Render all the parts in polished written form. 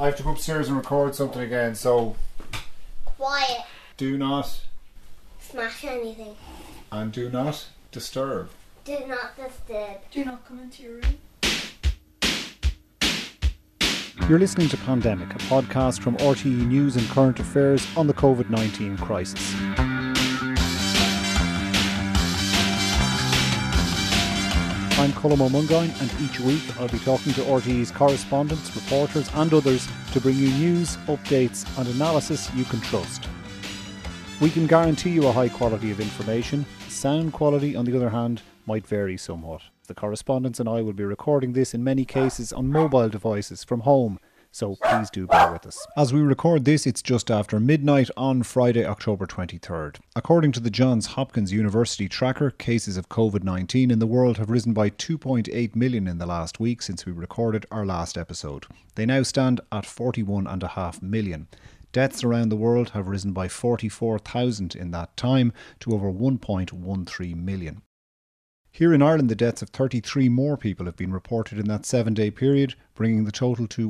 I have to go upstairs and record something again, so Quiet. do not Smash anything. and do not disturb. Do not disturb. Do not come into your room. You're listening to Pandemic, a podcast from RTE News and Current Affairs on the COVID-19 crisis. I'm Colm O'Mungoyne, and each week I'll be talking to RTE's correspondents, reporters and others to bring you news, updates and analysis you can trust. We can guarantee you a high quality of information. Sound quality, on the other hand, might vary somewhat. The correspondents and I will be recording this in many cases on mobile devices from home, so please do bear with us. As we record this, it's just after midnight on Friday, October 23rd. According to the Johns Hopkins University tracker, cases of COVID-19 in the world have risen by 2.8 million in the last week since we recorded our last episode. They now stand at 41.5 million. Deaths around the world have risen by 44,000 in that time to over 1.13 million. Here in Ireland, the deaths of 33 more people have been reported in that 7-day period, bringing the total to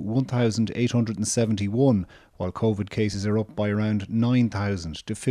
1,871, while COVID cases are up by around 9,000 to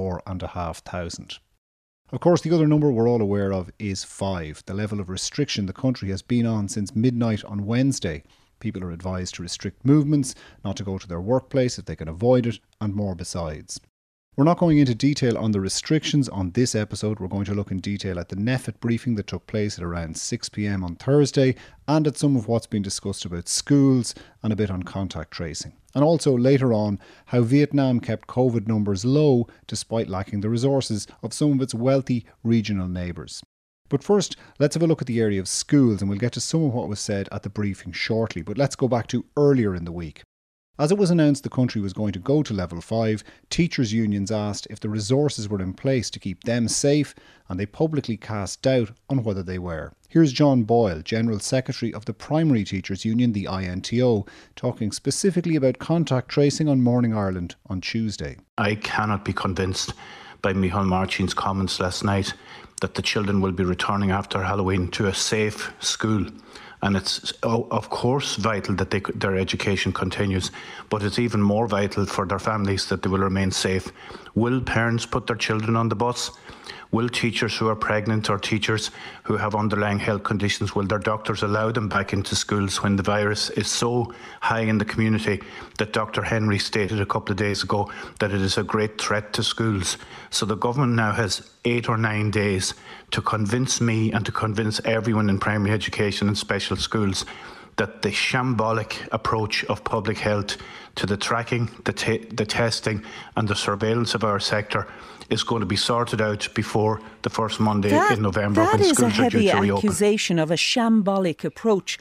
54,500. Of course, the other number we're all aware of is 5, the level of restriction the country has been on since midnight on Wednesday. People are advised to restrict movements, not to go to their workplace if they can avoid it, and more besides. We're not going into detail on the restrictions on this episode. We're going to look in detail at the NPHET briefing that took place at around 6 p.m. on Thursday, and at some of what's been discussed about schools and a bit on contact tracing. And also later on, how Vietnam kept COVID numbers low despite lacking the resources of some of its wealthy regional neighbours. But first, let's have a look at the area of schools, and we'll get to some of what was said at the briefing shortly. But let's go back to earlier in the week. As it was announced the country was going to go to level 5, teachers' unions asked if the resources were in place to keep them safe, and they publicly cast doubt on whether they were. Here's John Boyle, General Secretary of the Primary Teachers' Union, the INTO, talking specifically about contact tracing on Morning Ireland on Tuesday. I cannot be convinced by Micheál Martin's comments last night that the children will be returning after Halloween to a safe school. And it's, of course, vital that their education continues, but it's even more vital for their families that they will remain safe. Will parents put their children on the bus? Will teachers who are pregnant or teachers who have underlying health conditions, will their doctors allow them back into schools when the virus is so high in the community that Dr. Henry stated a couple of days ago that it is a great threat to schools? So the government now has 8 or 9 days to convince me and to convince everyone in primary education and special schools that the shambolic approach of public health to the tracking, the testing and the surveillance of our sector is going to be sorted out before the first Monday in November when schools are due to reopen. That is a heavy accusation of a shambolic approach.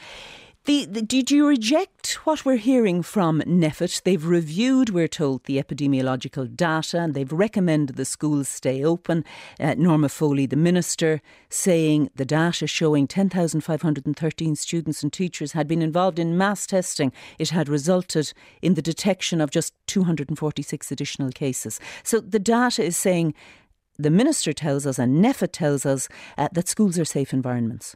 Did you reject what we're hearing from NPHET? They've reviewed, we're told, the epidemiological data, and they've recommended the schools stay open. Norma Foley, the Minister, saying the data showing 10,513 students and teachers had been involved in mass testing. It had resulted in the detection of just 246 additional cases. So the data is saying, the Minister tells us and NPHET tells us that schools are safe environments.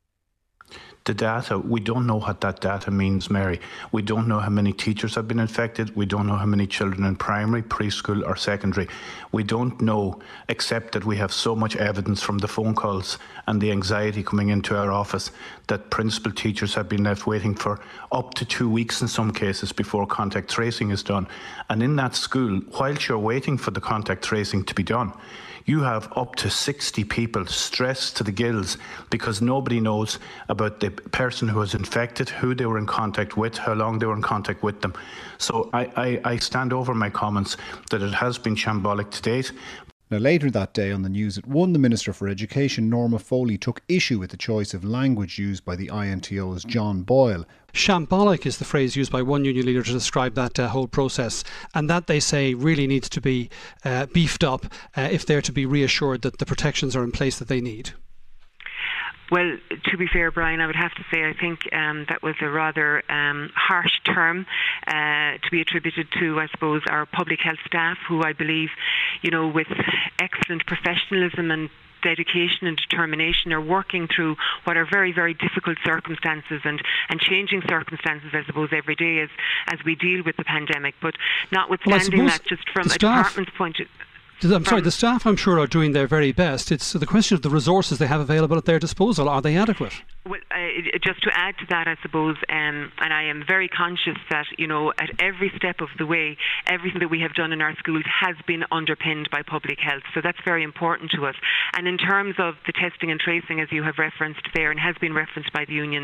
The data, we don't know what that data means, Mary. We don't know how many teachers have been infected. We don't know how many children in primary, preschool or secondary. We don't know, except that we have so much evidence from the phone calls and the anxiety coming into our office that principal teachers have been left waiting for up to 2 weeks in some cases before contact tracing is done. And in that school, whilst you're waiting for the contact tracing to be done, you have up to 60 people stressed to the gills because nobody knows about the person who was infected, who they were in contact with, how long they were in contact with them. So I stand over my comments that it has been shambolic to date. Now, later that day on the News at 1, the Minister for Education, Norma Foley, took issue with the choice of language used by the INTO's John Boyle. Shambolic is the phrase used by one union leader to describe that whole process, and that, they say, really needs to be beefed up if they're to be reassured that the protections are in place that they need. Well, to be fair, Brian, I would have to say I think that was a rather harsh term to be attributed to, I suppose, our public health staff, who I believe, with excellent professionalism and dedication and determination are working through what are very, very difficult circumstances and changing circumstances, I suppose, every day as we deal with the pandemic. But notwithstanding that, just from a department's point of the staff, I'm sure, are doing their very best. It's the question of the resources they have available at their disposal. Are they adequate? Well, just to add to that, I suppose, and I am very conscious that, at every step of the way, everything that we have done in our schools has been underpinned by public health. So that's very important to us. And in terms of the testing and tracing, as you have referenced there, and has been referenced by the unions,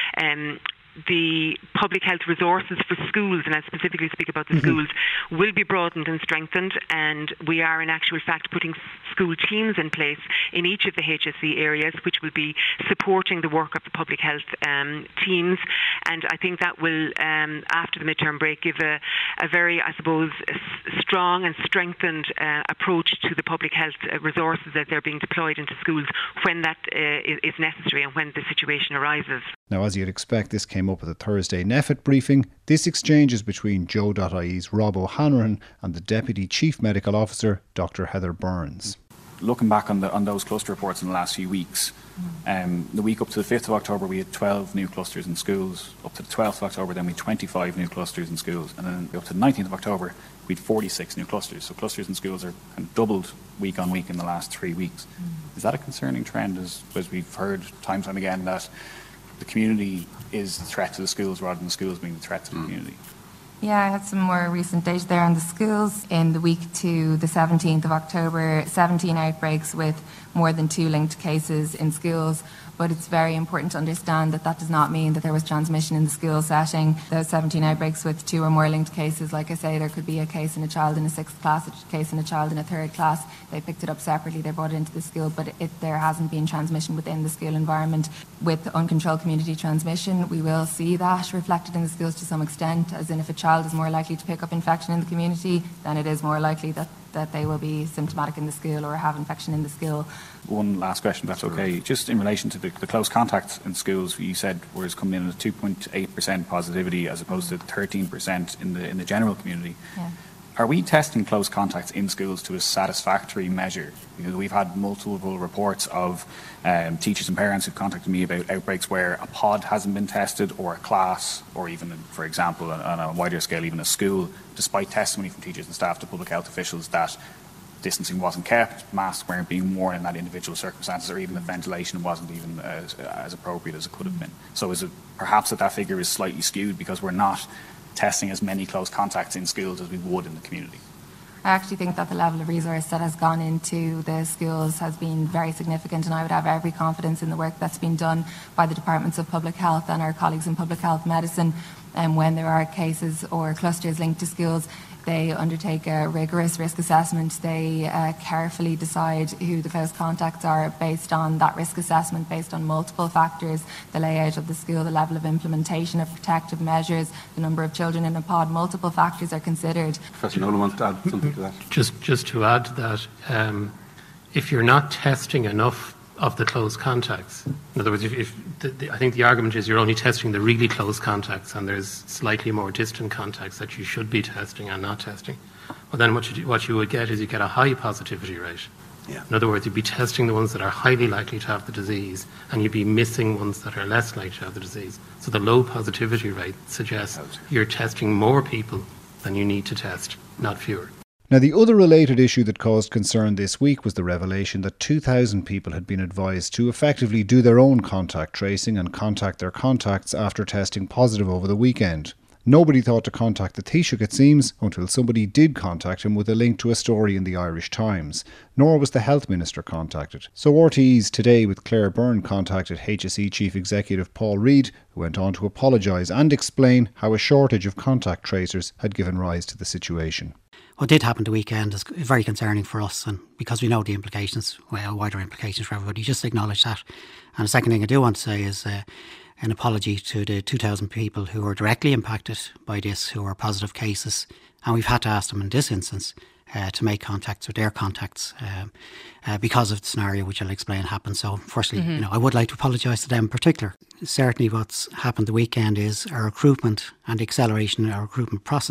the public health resources for schools, and I specifically speak about the schools, will be broadened and strengthened, and we are in actual fact putting school teams in place in each of the HSE areas, which will be supporting the work of the public health teams. And I think that will, after the midterm break, give a very, I suppose, strong and strengthened approach to the public health resources that they're being deployed into schools when that is necessary and when the situation arises. Now, as you'd expect, this came up at the Thursday NPHET briefing. This exchange is between Joe.ie's Rob O'Hanrahan and the Deputy Chief Medical Officer, Dr. Heather Burns. Looking back on those cluster reports in the last few weeks, the week up to the 5th of October we had 12 new clusters in schools. Up to the 12th of October then we had 25 new clusters in schools, and then up to the 19th of October we had 46 new clusters. So clusters in schools are kind of doubled week on week in the last 3 weeks. Is that a concerning trend, as we've heard time and time again, that the community is the threat to the schools rather than the schools being the threat to the community? Yeah, I had some more recent data there on the schools. In the week to the 17th of October, 17 outbreaks with more than 2 linked cases in schools. But it's very important to understand that does not mean that there was transmission in the school setting. Those 17 outbreaks with 2 or more linked cases, like I say, there could be a case in a child in a 6th class, a case in a child in a 3rd class. They picked it up separately, they brought it into the school, but there hasn't been transmission within the school environment. With uncontrolled community transmission, we will see that reflected in the schools to some extent, as in if a child is more likely to pick up infection in the community, then it is more likely that they will be symptomatic in the school or have infection in the school. One last question, if that's okay. Just in relation to the close contacts in schools, you said was coming in at 2.8% positivity as opposed to 13% in the general community. Yeah. Are we testing close contacts in schools to a satisfactory measure? Because we've had multiple reports of teachers and parents who've contacted me about outbreaks where a pod hasn't been tested, or a class, or even, for example, on a wider scale, even a school, despite testimony from teachers and staff to public health officials that distancing wasn't kept, masks weren't being worn in that individual circumstances, or even the ventilation wasn't even as appropriate as it could have been. So is it perhaps that figure is slightly skewed because we're not testing as many close contacts in schools as we would in the community? I actually think that the level of resource that has gone into the schools has been very significant, and I would have every confidence in the work that's been done by the departments of public health and our colleagues in public health medicine. And when there are cases or clusters linked to schools, they undertake a rigorous risk assessment. They carefully decide who the close contacts are based on that risk assessment, based on multiple factors: the layout of the school, the level of implementation of protective measures, the number of children in a pod. Multiple factors are considered. Professor Nolan wants to add something to that. Just to add to that, if you're not testing enough of the close contacts, in other words, I think the argument is you're only testing the really close contacts, and there's slightly more distant contacts that you should be testing and not testing. Well, then what you would get is you get a high positivity rate. Yeah. In other words, you'd be testing the ones that are highly likely to have the disease, and you'd be missing ones that are less likely to have the disease. So the low positivity rate suggests you're testing more people than you need to test, not fewer. Now, the other related issue that caused concern this week was the revelation that 2,000 people had been advised to effectively do their own contact tracing and contact their contacts after testing positive over the weekend. Nobody thought to contact the Taoiseach, it seems, until somebody did contact him with a link to a story in the Irish Times. Nor was the Health Minister contacted. So RTE's Today with Claire Byrne contacted HSE Chief Executive Paul Reid, who went on to apologise and explain how a shortage of contact tracers had given rise to the situation. What did happen the weekend is very concerning for us, and because we know the implications, wider implications for everybody, just acknowledge that. And the second thing I do want to say is an apology to the 2,000 people who were directly impacted by this, who are positive cases, and we've had to ask them in this instance to make contacts with their contacts because of the scenario which I'll explain happened. So firstly, I would like to apologise to them in particular. Certainly what's happened the weekend is our recruitment and the acceleration in our recruitment process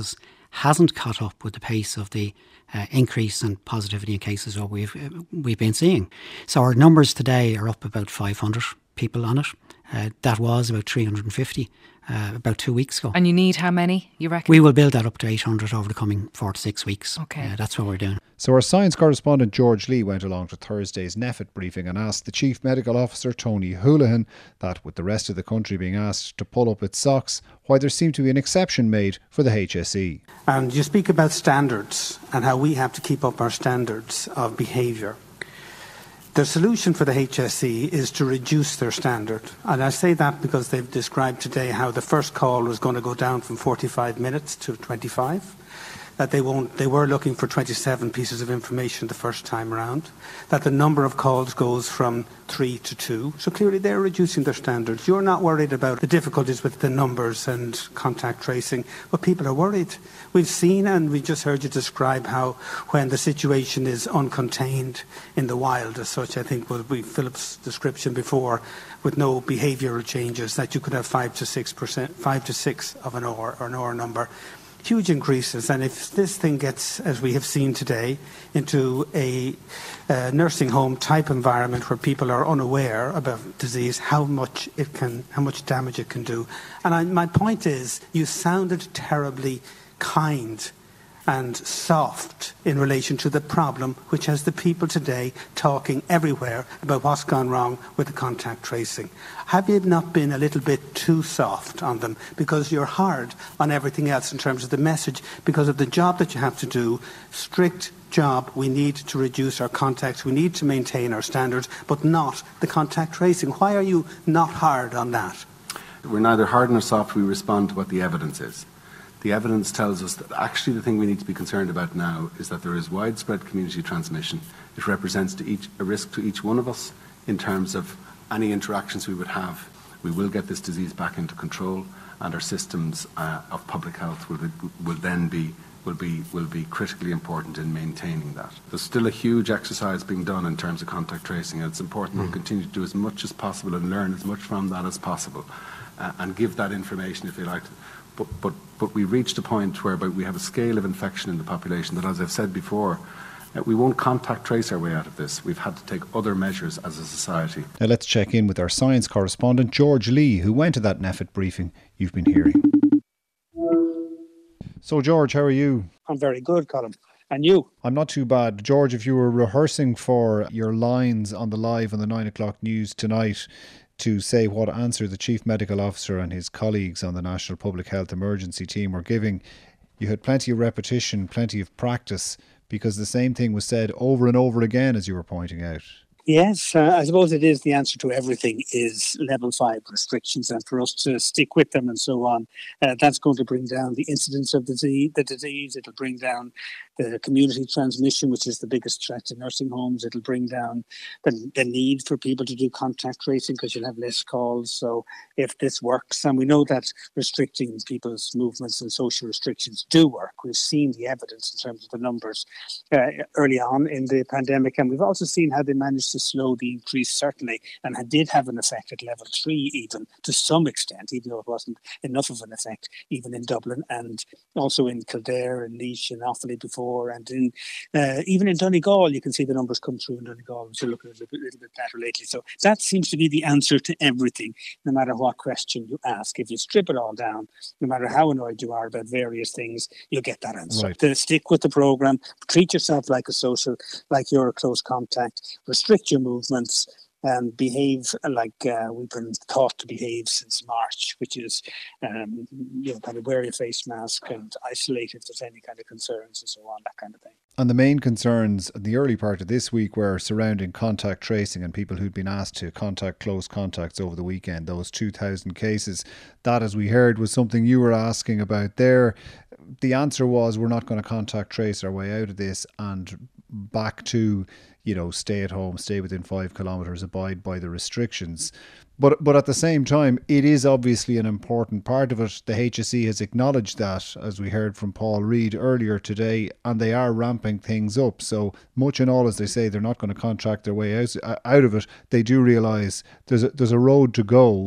hasn't caught up with the pace of the increase in positivity in cases that we've been seeing. So our numbers today are up about 500 people on it. That was about 350 about 2 weeks ago. And you need how many, you reckon? We will build that up to 800 over the coming 4 to 6 weeks. Okay. That's what we're doing. So our science correspondent George Lee went along to Thursday's NPHET briefing and asked the Chief Medical Officer Tony Holohan that, with the rest of the country being asked to pull up its socks, why there seemed to be an exception made for the HSE. And you speak about standards and how we have to keep up our standards of behaviour. The solution for the HSE is to reduce their standard. And I say that because they've described today how the first call was going to go down from 45 minutes to 25. That they were looking for 27 pieces of information the first time around. That the number of calls goes from 3 to 2. So clearly they're reducing their standards. You're not worried about the difficulties with the numbers and contact tracing, but people are worried. We've seen and we just heard you describe how when the situation is uncontained in the wild as such, I think will be Philip's description before, with no behavioural changes, that you could have 5 to 6% of an OR or an OR number. Huge increases, and if this thing gets, as we have seen today, into a nursing home type environment where people are unaware about disease, how much damage it can do. And my point is, you sounded terribly kind and soft in relation to the problem, which has the people today talking everywhere about what's gone wrong with the contact tracing. Have you not been a little bit too soft on them because you're hard on everything else in terms of the message, because of the job that you have to do, strict job, we need to reduce our contacts, we need to maintain our standards, but not the contact tracing. Why are you not hard on that? We're neither hard nor soft, we respond to what the evidence is. The evidence tells us that actually the thing we need to be concerned about now is that there is widespread community transmission. It represents a risk to each one of us in terms of any interactions we would have. We will get this disease back into control, and our systems of public health will be critically important in maintaining that. There's still a huge exercise being done in terms of contact tracing, and it's important we continue to do as much as possible and learn as much from that as possible, and give that information, if you like. But we reached a point whereby we have a scale of infection in the population that, as I've said before, we won't contact trace our way out of this. We've had to take other measures as a society. Now let's check in with our science correspondent George Lee, who went to that NPHET briefing you've been hearing. So George, how are you? I'm very good, Colin. And you? I'm not too bad. George, if you were rehearsing for your lines on the live on the 9 o'clock news tonight to say what answer the Chief Medical Officer and his colleagues on the National Public Health Emergency Team were giving, you had plenty of repetition, plenty of practice, because the same thing was said over and over again, as you were pointing out. Yes, I suppose it is the answer to everything is level 5 restrictions, and for us to stick with them and so on, that's going to bring down the incidence of the disease. It'll bring down the community transmission, which is the biggest threat to nursing homes. It'll bring down the need for people to do contact tracing because you'll have less calls. So if this works, and we know that restricting people's movements and social restrictions do work. We've seen the evidence in terms of the numbers early on in the pandemic, and we've also seen how they managed to slow the increase, certainly, and did have an effect at level 3 even, to some extent, even though it wasn't enough of an effect, even in Dublin and also in Kildare and Laois and Offaly before, and even in Donegal. You can see the numbers come through in Donegal, which are looking a little bit better lately. So that seems to be the answer to everything, no matter what question you ask. If you strip it all down, no matter how annoyed you are about various things, you'll get that answer. Right. To stick with the programme, treat yourself like you're a close contact, restrict your movements, and behave like we've been taught to behave since March, which is kind of wear your face mask and isolate if there's any kind of concerns and so on, that kind of thing. And the main concerns in the early part of this week were surrounding contact tracing and people who'd been asked to contact close contacts over the weekend, those 2,000 cases. That, as we heard, was something you were asking about there. The answer was, we're not going to contact trace our way out of this, and back to, stay at home, stay within 5 kilometres, abide by the restrictions. But at the same time, it is obviously an important part of it. The HSE has acknowledged that, as we heard from Paul Reid earlier today, and they are ramping things up. So much and all, as they say, they're not going to contract their way out of it. They do realise there's a road to go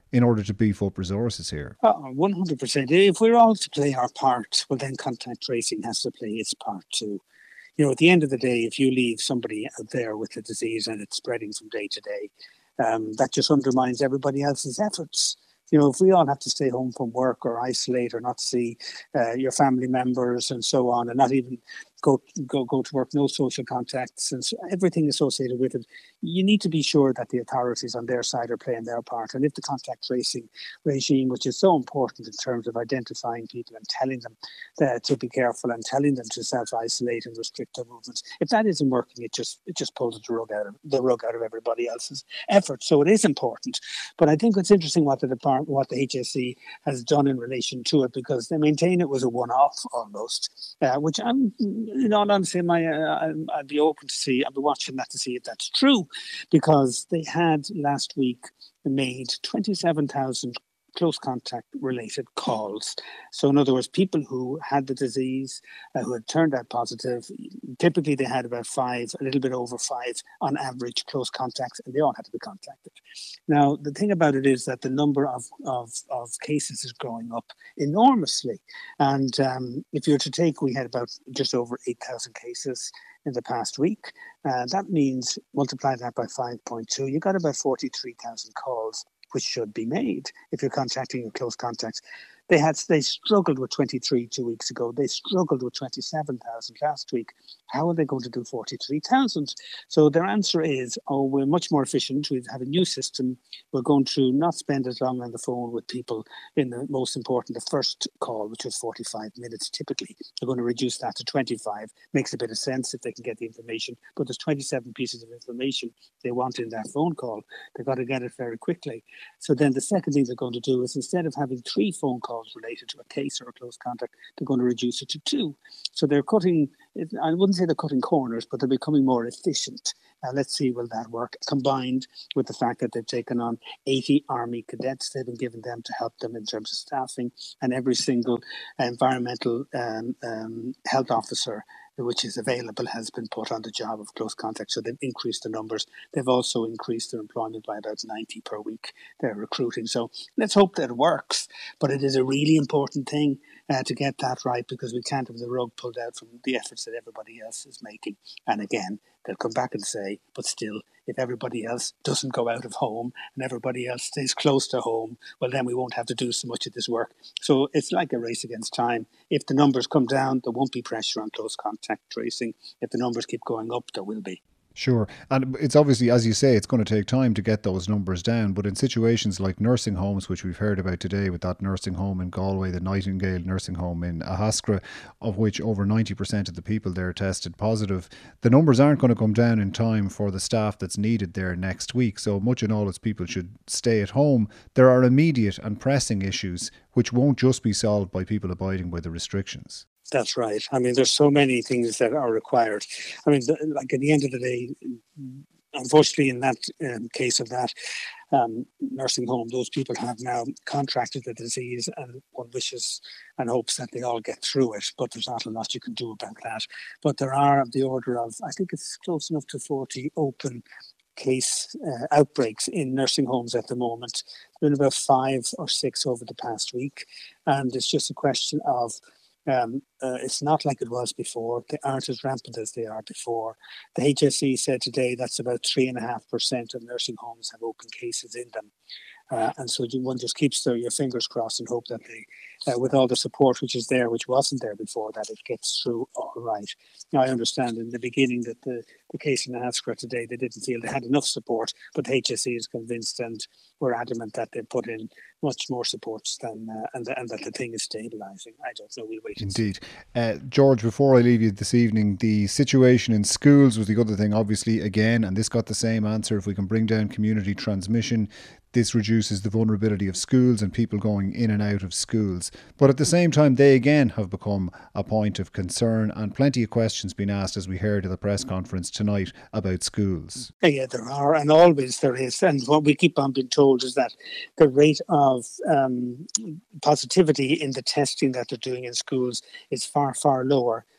in order to beef up resources here. 100%. If we're all to play our part, well, then contact tracing has to play its part too. At the end of the day, if you leave somebody out there with the disease and it's spreading from day to day, that just undermines everybody else's efforts. If we all have to stay home from work or isolate or not see your family members and so on, and not even go to work, no social contacts and everything associated with it, you need to be sure that the authorities on their side are playing their part. And if the contact tracing regime, which is so important in terms of identifying people and telling them to be careful and telling them to self-isolate and restrict their movements, if that isn't working, it just pulls the rug out of everybody else's efforts. So it is important. But I think it's interesting what the HSE has done in relation to it, because they maintain it was a one-off almost, which I'm honestly, I'd be open to see. I'd be watching that to see if that's true, because they had last week made 27,000 close contact related calls. So in other words, people who had the disease, who had turned out positive, typically they had about 5, a little bit over 5 on average close contacts, and they all had to be contacted. Now, the thing about it is that the number of cases is growing up enormously. And if you were to take, we had about just over 8,000 cases in the past week. That means multiply that by 5.2, you got about 43,000 calls which should be made if you're contacting your close contacts. They struggled with 23 2 weeks ago. They struggled with 27,000 last week. How are they going to do 43,000? So their answer is, we're much more efficient. We have a new system. We're going to not spend as long on the phone with people in the most important, the first call, which was 45 minutes typically. They're going to reduce that to 25. Makes a bit of sense if they can get the information. But there's 27 pieces of information they want in that phone call. They've got to get it very quickly. So then the second thing they're going to do is, instead of having 3 phone calls related to a case or a close contact, they're going to reduce it to 2. So they're cutting, I wouldn't say they're cutting corners, but they're becoming more efficient. Let's see, will that work? Combined with the fact that they've taken on 80 Army cadets, they've been given them to help them in terms of staffing, and every single environmental health officer which is available has been put on the job of close contact. So they've increased the numbers. They've also increased their employment by about 90 per week. They're recruiting. So let's hope that it works. But it is a really important thing to get that right, because we can't have the rug pulled out from the efforts that everybody else is making. And again, they'll come back and say, but still, if everybody else doesn't go out of home and everybody else stays close to home, well, then we won't have to do so much of this work. So it's like a race against time. If the numbers come down, there won't be pressure on close contact tracing. If the numbers keep going up, there will be. Sure. And it's obviously, as you say, it's going to take time to get those numbers down. But in situations like nursing homes, which we've heard about today, with that nursing home in Galway, the Nightingale nursing home in Ahaskra, of which over 90% of the people there tested positive, the numbers aren't going to come down in time for the staff that's needed there next week. So much in all, as people should stay at home, there are immediate and pressing issues which won't just be solved by people abiding by the restrictions. That's right. I mean, there's so many things that are required. I mean, like at the end of the day, unfortunately, in that case of that nursing home, those people have now contracted the disease, and one wishes and hopes that they all get through it. But there's not a lot you can do about that. But there are of the order of, I think it's close enough to 40 open case outbreaks in nursing homes at the moment. There's been about 5 or 6 over the past week. And it's just a question of, it's not like it was before. They aren't as rampant as they are before. The HSE said today that's about 3.5% of nursing homes have open cases in them. And so one just keeps your fingers crossed and hope that they, with all the support which is there, which wasn't there before, that it gets through all right. Now, I understand in the beginning that the case in Ahaskra today, they didn't feel they had enough support, but the HSE is convinced and we're adamant that they put in much more supports than and that the thing is stabilising. I don't know. We'll wait. Indeed. George, before I leave you this evening, the situation in schools was the other thing, obviously, again, and this got the same answer. If we can bring down community transmission, this reduces the vulnerability of schools and people going in and out of schools. But at the same time, they again have become a point of concern, and plenty of questions being asked, as we heard at the press conference tonight, about schools. Yeah, there are, and always there is. And what we keep on being told is that the rate of positivity in the testing that they're doing in schools is far, far lower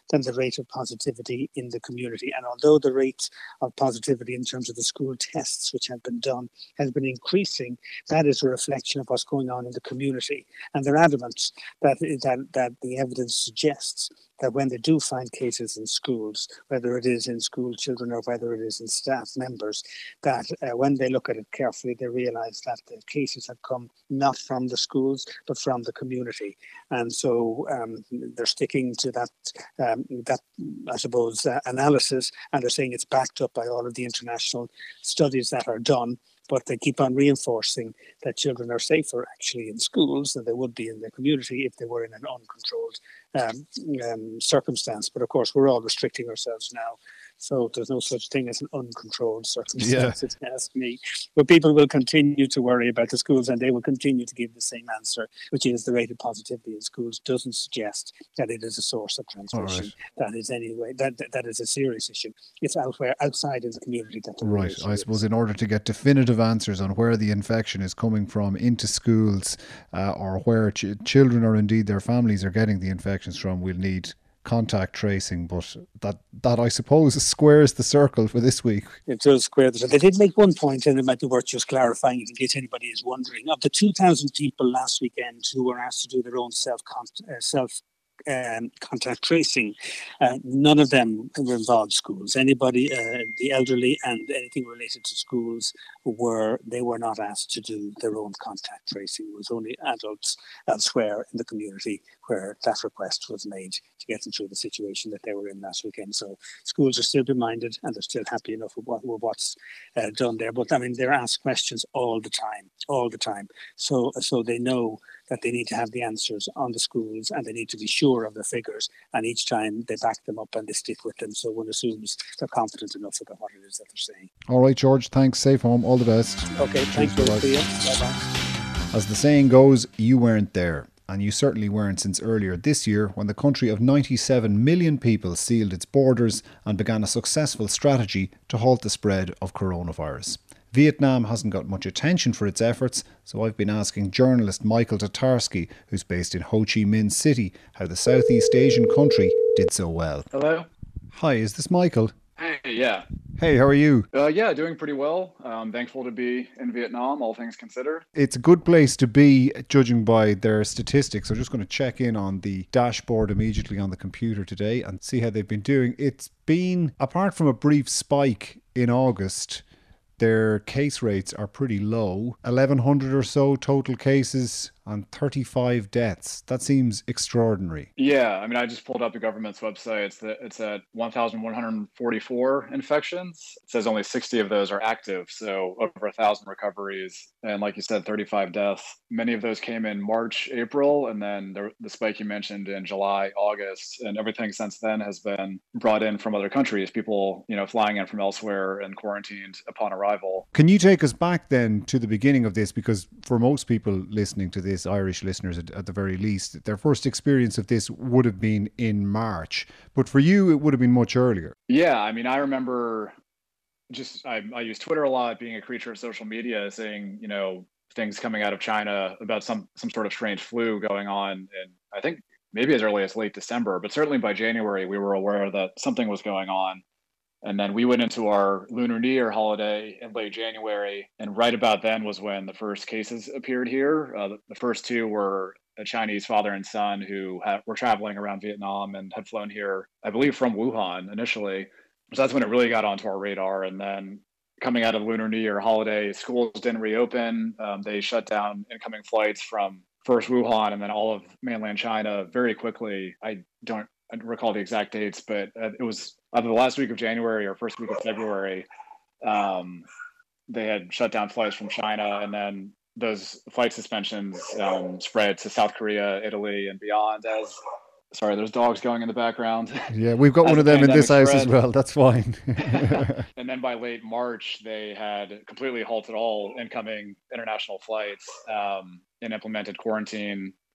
than the rate of positivity in the community. And although the rate of positivity in terms of the school tests which have been done has been increasing, that is a reflection of what's going on in the community. And they're adamant that the evidence suggests that when they do find cases in schools, whether it is in school children or whether it is in staff members, that when they look at it carefully, they realise that the cases have come not from the schools, but from the community. And so they're sticking to that I suppose, analysis, and they're saying it's backed up by all of the international studies that are done. But they keep on reinforcing that children are safer actually in schools than they would be in the community if they were in an uncontrolled circumstance. But of course, we're all restricting ourselves now. So there's no such thing as an uncontrolled circumstance, if you ask me. But people will continue to worry about the schools, and they will continue to give the same answer, which is the rate of positivity in schools doesn't suggest that it is a source of transmission. Right. That is anyway, that is a serious issue. It's outside in the community. That right. I suppose in order to get definitive answers on where the infection is coming from into schools or where children or indeed their families are getting the infections from, we'll need contact tracing, but that I suppose squares the circle for this week. It does square the circle. They did make one point, and it might be worth just clarifying in case anybody is wondering. Of the 2,000 people last weekend who were asked to do their own contact tracing, none of them were involved schools. Anybody, the elderly and anything related to schools, they were not asked to do their own contact tracing. It was only adults elsewhere in the community where that request was made to get them through the situation that they were in last weekend. So schools are still reminded, and they're still happy enough with what's done there. But I mean, they're asked questions all the time. So they know that they need to have the answers on the schools, and they need to be sure of the figures, and each time they back them up and they stick with them, so one assumes they're confident enough about what it is that they're saying. All right, George, thanks. Safe home. All the best. Okay, thank you. See you. Bye-bye. As the saying goes, you weren't there. And you certainly weren't since earlier this year when the country of 97 million people sealed its borders and began a successful strategy to halt the spread of coronavirus. Vietnam hasn't got much attention for its efforts, so I've been asking journalist Michael Tatarsky, who's based in Ho Chi Minh City, how the Southeast Asian country did so well. Hello? Hi, is this Michael? Hey, yeah. Hey, how are you? Yeah, doing pretty well. Thankful to be in Vietnam, all things considered. It's a good place to be, judging by their statistics. I'm just going to check in on the dashboard immediately on the computer today and see how they've been doing. It's been, apart from a brief spike in August, their case rates are pretty low. 1,100 or so total cases and 35 deaths. That seems extraordinary. Yeah, I mean, I just pulled up the government's website. It's at 1,144 infections. It says only 60 of those are active, so over 1,000 recoveries. And like you said, 35 deaths. Many of those came in March, April, and then the spike you mentioned in July, August. And everything since then has been brought in from other countries, people, flying in from elsewhere and quarantined upon arrival. Can you take us back then to the beginning of this? Because for most people listening to this, Irish listeners at the very least, their first experience of this would have been in March. But for you, it would have been much earlier. Yeah, I mean, I remember I use Twitter a lot, being a creature of social media, seeing, things coming out of China about some sort of strange flu going on. And I think maybe as early as late December, but certainly by January, we were aware that something was going on. And then we went into our Lunar New Year holiday in late January. And right about then was when the first cases appeared here. The first two were a Chinese father and son who were traveling around Vietnam and had flown here, I believe, from Wuhan initially. So that's when it really got onto our radar. And then coming out of Lunar New Year holiday, schools didn't reopen. They shut down incoming flights from first Wuhan and then all of mainland China very quickly. I don't recall the exact dates, but it was either the last week of January or first week of February. They had shut down flights from China, and then those flight suspensions spread to South Korea, Italy, and beyond. Sorry, there's dogs going in the background. Yeah, we've got one of them in this house as well. That's fine. And then by late March, they had completely halted all incoming international flights and implemented quarantine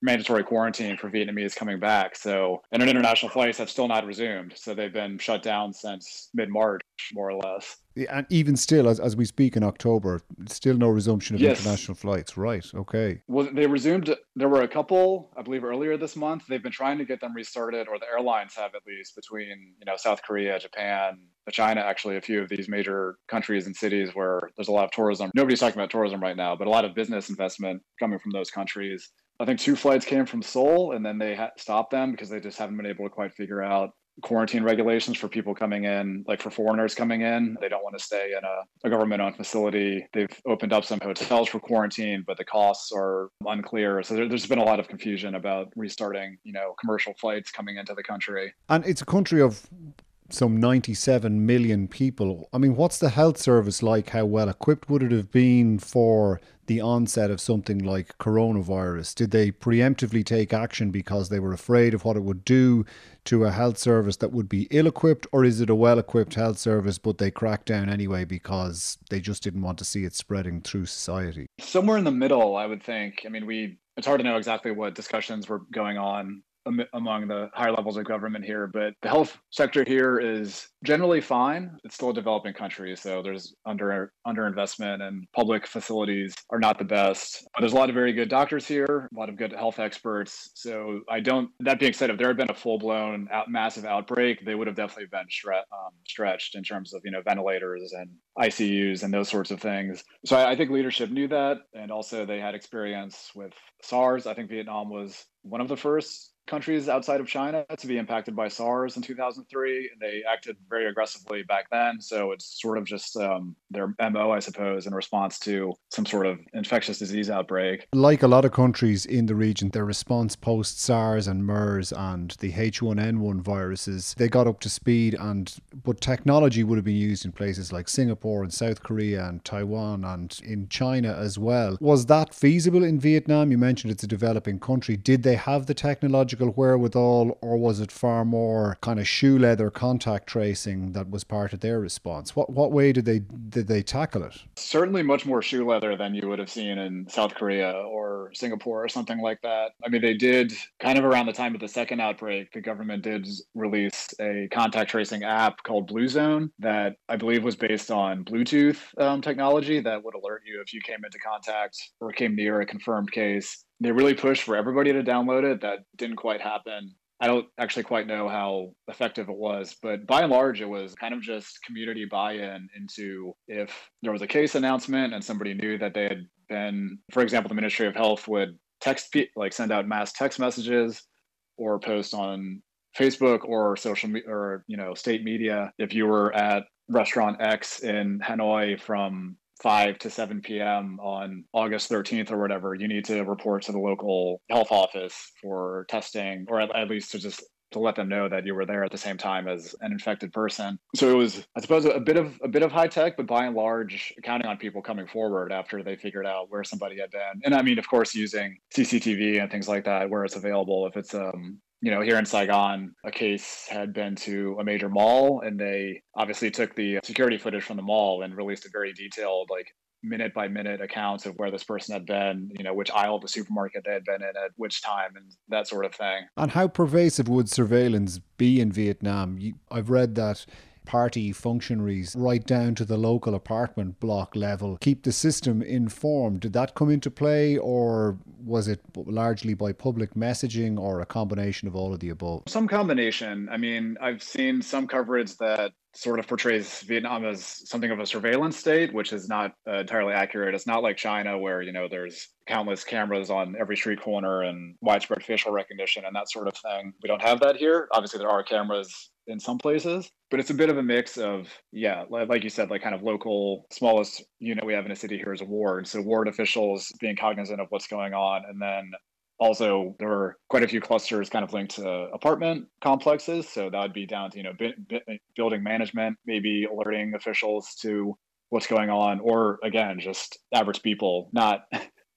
mandatory quarantine for Vietnamese coming back. So, and international flights have still not resumed. So they've been shut down since mid-March, more or less. And even still, as we speak in October, still no resumption of Yes. international flights. Right, okay. Well, they resumed. There were a couple, I believe, earlier this month. They've been trying to get them restarted, or the airlines have at least, between South Korea, Japan, China. Actually, a few of these major countries and cities where there's a lot of tourism. Nobody's talking about tourism right now, but a lot of business investment coming from those countries. I think 2 flights came from Seoul, and then they stopped them because they just haven't been able to quite figure out quarantine regulations for people coming in, like for foreigners coming in. They don't want to stay in a government-owned facility. They've opened up some hotels for quarantine, but the costs are unclear. So there's been a lot of confusion about restarting, commercial flights coming into the country. And it's a country of some 97 million people. I mean, what's the health service like? How well equipped would it have been for the onset of something like coronavirus? Did they preemptively take action because they were afraid of what it would do to a health service that would be ill-equipped, or is it a well-equipped health service but they cracked down anyway because they just didn't want to see it spreading through society? Somewhere in the middle, I would think. I mean, it's hard to know exactly what discussions were going on among the higher levels of government here, but the health sector here is generally fine. It's still a developing country, so there's underinvestment, and public facilities are not the best. But there's a lot of very good doctors here, a lot of good health experts. So that being said, if there had been a full-blown massive outbreak, they would have definitely been stretched in terms of, ventilators and ICUs and those sorts of things. So I think leadership knew that, and also they had experience with SARS. I think Vietnam was one of the first countries outside of China to be impacted by SARS in 2003. They acted very aggressively back then. So it's sort of just their MO, I suppose, in response to some sort of infectious disease outbreak. Like a lot of countries in the region, their response post SARS and MERS and the H1N1 viruses, they got up to speed, but technology would have been used in places like Singapore and South Korea and Taiwan and in China as well. Was that feasible in Vietnam? You mentioned it's a developing country. Did they have the technological wherewithal, or was it far more kind of shoe leather contact tracing that was part of their response? What way did they tackle it? Certainly much more shoe leather than you would have seen in South Korea or Singapore or something like that. I mean, they did kind of around the time of the second outbreak, the government did release a contact tracing app called Blue Zone that I believe was based on Bluetooth technology that would alert you if you came into contact or came near a confirmed case. They really pushed for everybody to download it. That didn't quite happen. I don't actually quite know how effective it was, but by and large, it was kind of just community buy-in into if there was a case announcement and somebody knew that they had been, for example, the Ministry of Health would send out mass text messages or post on Facebook or social or state media. If you were at restaurant X in Hanoi from 5 to 7 p.m. on August 13th or whatever, you need to report to the local health office for testing, or at least to let them know that you were there at the same time as an infected person. So it was, I suppose, a bit of high tech, but by and large, counting on people coming forward after they figured out where somebody had been. And I mean, of course, using CCTV and things like that where it's available. If it's here in Saigon, a case had been to a major mall, and they obviously took the security footage from the mall and released a very detailed, minute by minute accounts of where this person had been, which aisle of the supermarket they had been in at which time, and that sort of thing. And how pervasive would surveillance be in Vietnam? I've read that party functionaries right down to the local apartment block level keep the system informed. Did that come into play, or was it largely by public messaging, or a combination of all of the above? Some combination. I mean, I've seen some coverage that sort of portrays Vietnam as something of a surveillance state, which is not entirely accurate. It's not like China where, there's countless cameras on every street corner and widespread facial recognition and that sort of thing. We don't have that here. Obviously, there are cameras in some places, but it's a bit of a mix of, like you said, kind of local, smallest unit we have in a city here is a ward. So ward officials being cognizant of what's going on. And then also there are quite a few clusters kind of linked to apartment complexes. So that would be down to, building management, maybe alerting officials to what's going on, or again, just average people, not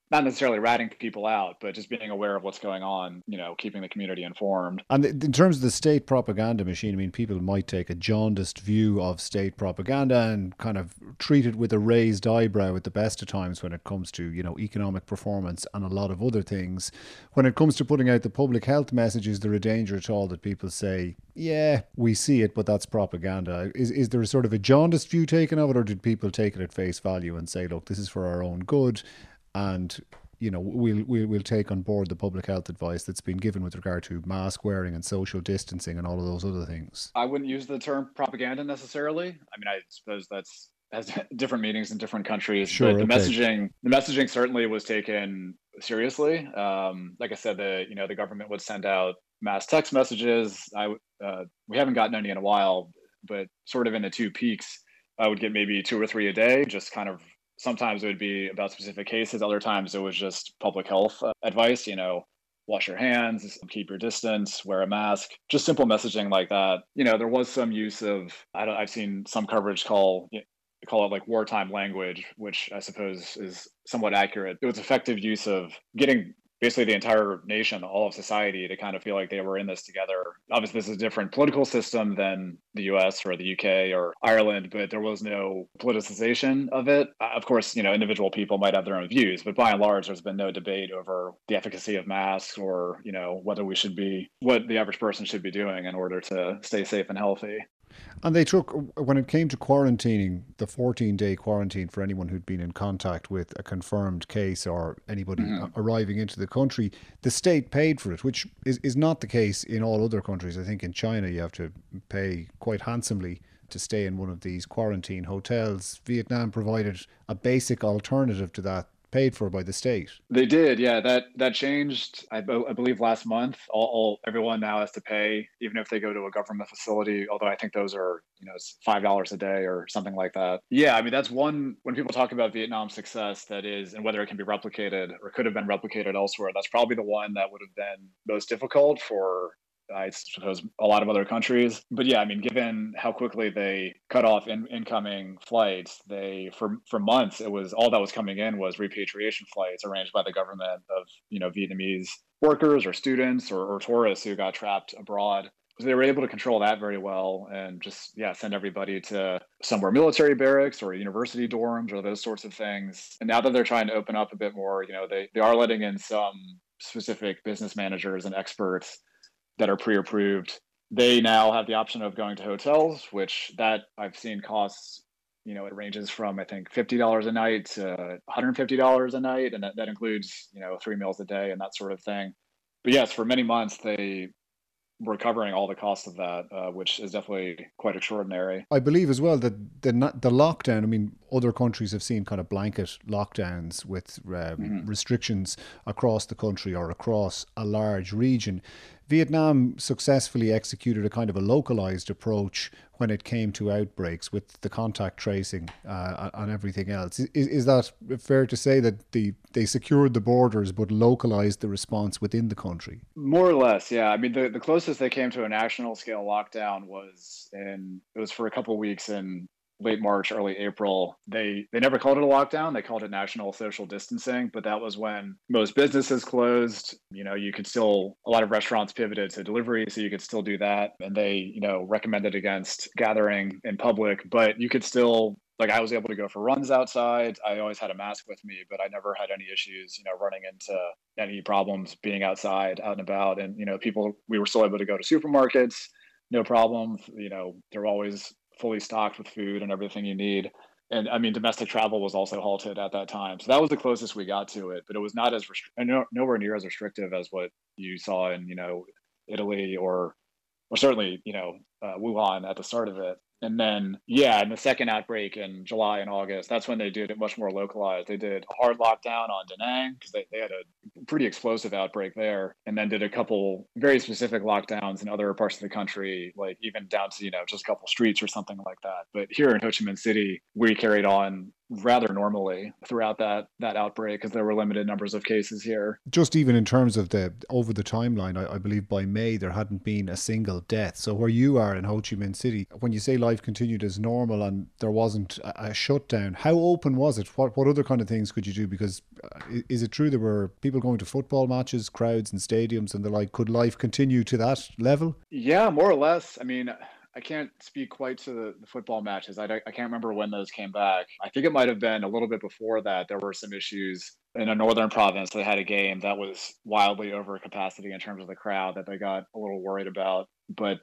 not necessarily ratting people out, but just being aware of what's going on, keeping the community informed. And in terms of the state propaganda machine, I mean, people might take a jaundiced view of state propaganda and kind of treat it with a raised eyebrow at the best of times when it comes to, economic performance and a lot of other things. When it comes to putting out the public health message, is there a danger at all that people say, yeah, we see it, but that's propaganda? Is there a sort of a jaundiced view taken of it, or did people take it at face value and say, look, this is for our own good, and we'll take on board the public health advice that's been given with regard to mask wearing and social distancing and all of those other things? I wouldn't use the term propaganda necessarily. I mean, I suppose that's has different meanings in different countries. Sure, but okay. the messaging certainly was taken seriously. Like I said, the government would send out mass text messages. We haven't gotten any in a while, but sort of in the two peaks, I would get maybe 2 or 3 a day, just kind of. Sometimes it would be about specific cases. Other times it was just public health advice, wash your hands, keep your distance, wear a mask, just simple messaging like that. There was some use of, I've seen some coverage call it like wartime language, which I suppose is somewhat accurate. It was effective use of getting basically the entire nation, all of society, to kind of feel like they were in this together. Obviously, this is a different political system than the US or the UK or Ireland, but there was no politicization of it. Of course, individual people might have their own views, but by and large, there's been no debate over the efficacy of masks or, what the average person should be doing in order to stay safe and healthy. And they took, when it came to quarantining, the 14-day quarantine for anyone who'd been in contact with a confirmed case or anybody arriving into the country, the state paid for it, which is not the case in all other countries. I think in China you have to pay quite handsomely to stay in one of these quarantine hotels. Vietnam provided a basic alternative to that, paid for by the state. They did, yeah. That changed, I believe, last month. Everyone now has to pay, even if they go to a government facility. Although I think those are, it's $5 a day or something like that. Yeah, I mean, that's one. When people talk about Vietnam's success, that is, and whether it can be replicated or could have been replicated elsewhere, that's probably the one that would have been most difficult for, I suppose, a lot of other countries. But yeah, I mean, given how quickly they cut off incoming flights, for months, it was all that was coming in was repatriation flights arranged by the government of, Vietnamese workers or students or tourists who got trapped abroad. So they were able to control that very well and just, send everybody to somewhere military barracks or university dorms or those sorts of things. And now that they're trying to open up a bit more, they are letting in some specific business managers and experts that are pre-approved. They now have the option of going to hotels, which that I've seen costs, it ranges from, I think, $50 a night to $150 a night. And that includes, 3 meals a day and that sort of thing. But yes, for many months, they were covering all the costs of that, which is definitely quite extraordinary. I believe as well that the lockdown, I mean, other countries have seen kind of blanket lockdowns with restrictions across the country or across a large region. Vietnam successfully executed a kind of a localized approach when it came to outbreaks with the contact tracing and everything else. Is that fair to say that they secured the borders but localized the response within the country? More or less, yeah. I mean, the closest they came to a national scale lockdown was for a couple of weeks in late March, early April. They never called it a lockdown. They called it national social distancing, but that was when most businesses closed. You could still, a lot of restaurants pivoted to delivery, so you could still do that. And they, recommended against gathering in public, but you could still, like, I was able to go for runs outside. I always had a mask with me, but I never had any issues, running into any problems being outside, out and about. And, we were still able to go to supermarkets, no problem. They're always fully stocked with food and everything you need. And I mean, domestic travel was also halted at that time. So that was the closest we got to it, but it was not as nowhere near as restrictive as what you saw in, Italy or certainly, Wuhan at the start of it. And then, in the second outbreak in July and August, that's when they did it much more localized. They did a hard lockdown on Da Nang because they had a pretty explosive outbreak there, and then did a couple very specific lockdowns in other parts of the country, like even down to, just a couple streets or something like that. But here in Ho Chi Minh City, we carried on rather normally throughout that outbreak because there were limited numbers of cases here. Just even in terms of over the timeline, I believe by May there hadn't been a single death. So where you are in Ho Chi Minh City, when you say life continued as normal and there wasn't a shutdown, how open was it? What other kind of things could you do? Because is it true there were people going to football matches, crowds in stadiums and the like? Could life continue to that level? Yeah, more or less. I mean, I can't speak quite to the football matches. I can't remember when those came back. I think it might have been a little bit before that. There were some issues in a northern province. They had a game that was wildly over capacity in terms of the crowd that they got a little worried about. But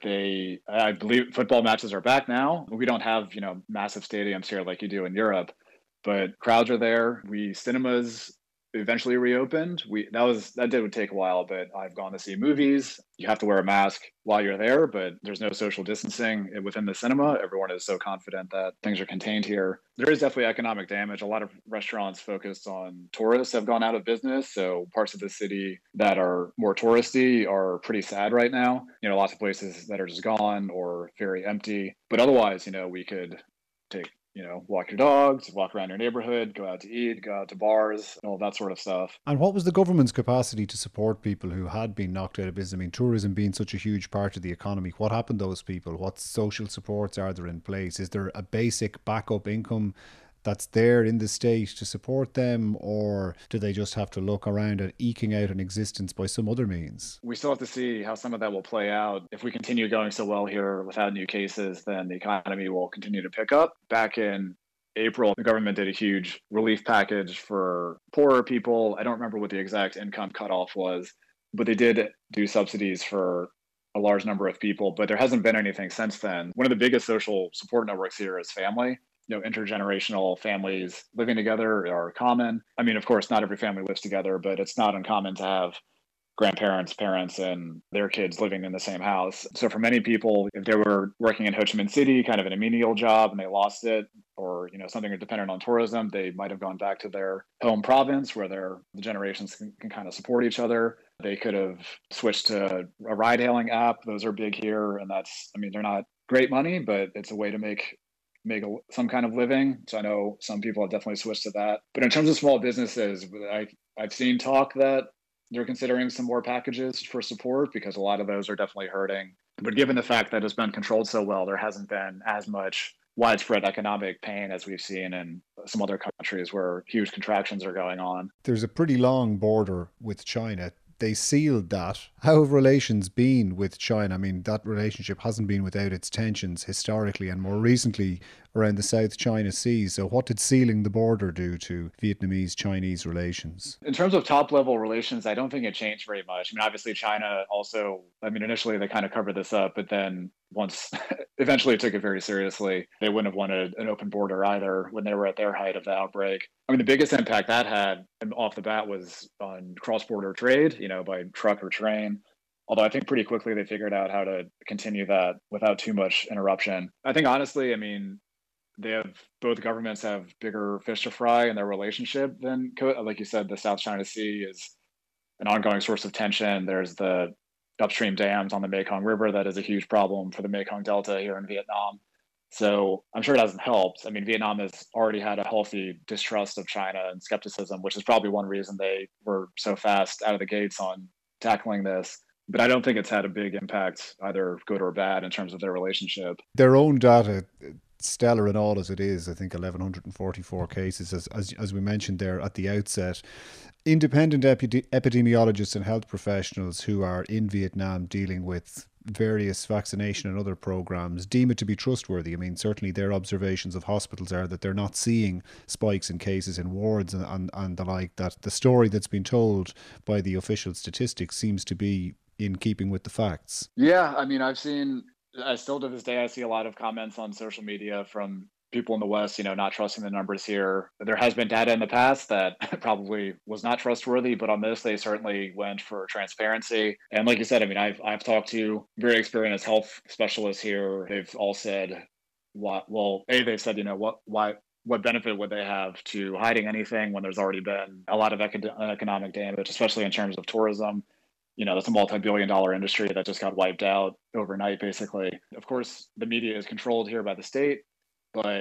I believe football matches are back now. We don't have, massive stadiums here like you do in Europe, but crowds are there. Cinemas eventually reopened. That would take a while, but I've gone to see movies. You have to wear a mask while you're there, but there's no social distancing within the cinema. Everyone is so confident that things are contained here. There is definitely economic damage. A lot of restaurants focused on tourists have gone out of business. So parts of the city that are more touristy are pretty sad right now. Lots of places that are just gone or very empty. But otherwise, we could take walk your dogs, walk around your neighborhood, go out to eat, go out to bars, all that sort of stuff. And what was the government's capacity to support people who had been knocked out of business? I mean, tourism being such a huge part of the economy, what happened to those people? What social supports are there in place? Is there a basic backup income that's there in the state to support them, or do they just have to look around at eking out an existence by some other means? We still have to see how some of that will play out. If we continue going so well here without new cases, then the economy will continue to pick up. Back in April, the government did a huge relief package for poorer people. I don't remember what the exact income cutoff was, but they did do subsidies for a large number of people, but there hasn't been anything since then. One of the biggest social support networks here is family. Intergenerational families living together are common. I mean, of course, not every family lives together, but it's not uncommon to have grandparents, parents, and their kids living in the same house. So for many people, if they were working in Ho Chi Minh City, kind of in a menial job, and they lost it, or something dependent on tourism, they might have gone back to their home province where the generations can kind of support each other. They could have switched to a ride-hailing app. Those are big here, and they're not great money, but it's a way to make some kind of living. So I know some people have definitely switched to that. But in terms of small businesses, I've seen talk that they're considering some more packages for support because a lot of those are definitely hurting. But given the fact that it's been controlled so well, there hasn't been as much widespread economic pain as we've seen in some other countries where huge contractions are going on. There's a pretty long border with China. They sealed that. How have relations been with China? I mean, that relationship hasn't been without its tensions historically and more recently around the South China Sea. So what did sealing the border do to Vietnamese-Chinese relations? In terms of top-level relations, I don't think it changed very much. I mean, obviously China also, initially they kind of covered this up, but then once eventually took it very seriously. They wouldn't have wanted an open border either when they were at their height of the outbreak. I mean, the biggest impact that had off the bat was on cross-border trade, by truck or train. Although I think pretty quickly they figured out how to continue that without too much interruption. I think honestly, both governments have bigger fish to fry in their relationship than, like you said, the South China Sea is an ongoing source of tension. There's the upstream dams on the Mekong River. That is a huge problem for the Mekong Delta here in Vietnam. So I'm sure it hasn't helped. I mean, Vietnam has already had a healthy distrust of China and skepticism, which is probably one reason they were so fast out of the gates on tackling this. But I don't think it's had a big impact, either good or bad, in terms of their relationship. Their own data, stellar and all as it is, I think 1,144 cases, as we mentioned there at the outset. Independent epidemiologists and health professionals who are in Vietnam dealing with various vaccination and other programs deem it to be trustworthy. I mean, certainly their observations of hospitals are that they're not seeing spikes in cases in wards and the like, that the story that's been told by the official statistics seems to be in keeping with the facts. Yeah, I mean, I still to this day, I see a lot of comments on social media from people in the West, not trusting the numbers here. There has been data in the past that probably was not trustworthy, but on this, they certainly went for transparency. And like you said, I mean, I've talked to very experienced health specialists here. They've all said, they've said, what benefit would they have to hiding anything when there's already been a lot of economic damage, especially in terms of tourism? That's a multi-billion-dollar industry that just got wiped out overnight, basically. Of course, the media is controlled here by the state, but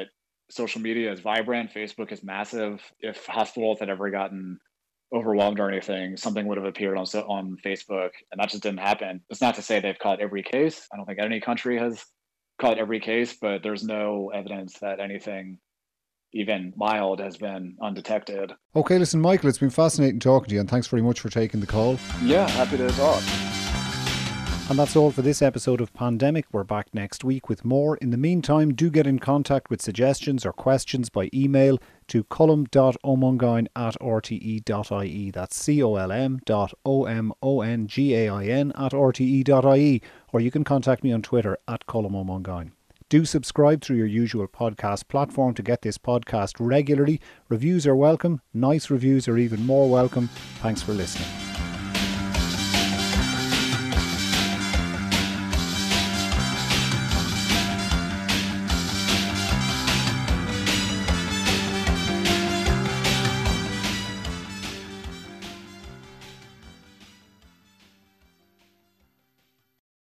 social media is vibrant. Facebook is massive. If hospitals had ever gotten overwhelmed or anything, something would have appeared on Facebook, and that just didn't happen. It's not to say they've caught every case. I don't think any country has caught every case, but there's no evidence that anything even mild has been undetected. Okay, listen, Michael, it's been fascinating talking to you, and thanks very much for taking the call. Yeah, happy to talk. And that's all for this episode of Pandemic. We're back next week with more. In the meantime, do get in contact with suggestions or questions by email to colm.omongain@rte.ie. That's colm.omongain@rte.ie. Or you can contact me on Twitter @colmomongain. Do subscribe through your usual podcast platform to get this podcast regularly. Reviews are welcome. Nice reviews are even more welcome. Thanks for listening.